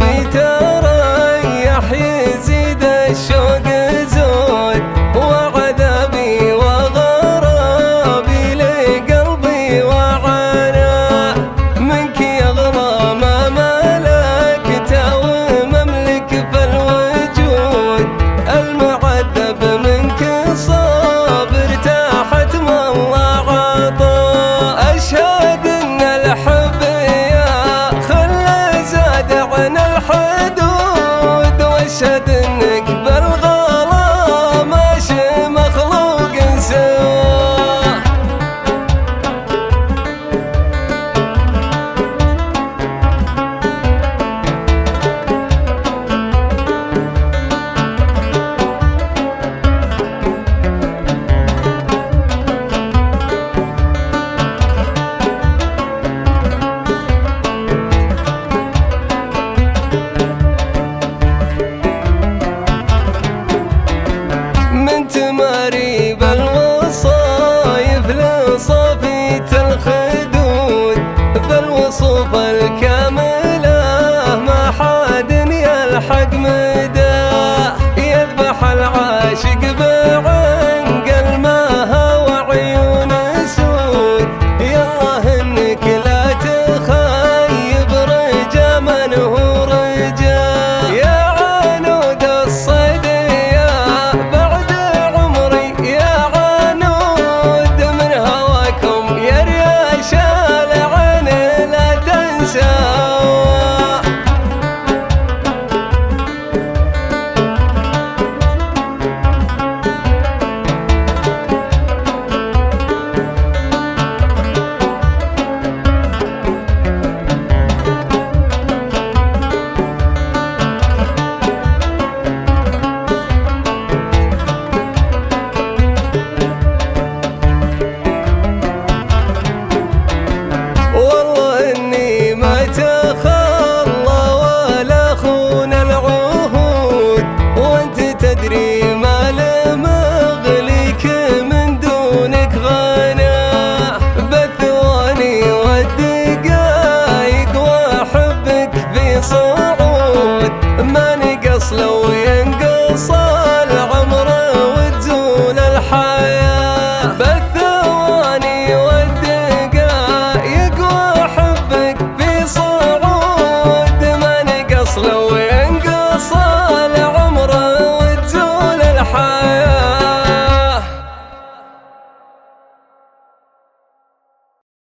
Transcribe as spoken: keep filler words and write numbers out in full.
يتريح يزيد الشوق زود وعذابي وغرابي لقلبي وعاناه منك يغرى ما ملكته ومملك في الوجود المعذب منك صابر تحت ما الله عطاه أشهد ان الحب يا خل زاد عن الحدود واشهد انك بالغلا ماشي مخلوق سواه تماريب الوصايف لصافية الخدود بالوصوف الكاملة ما حد يلحق من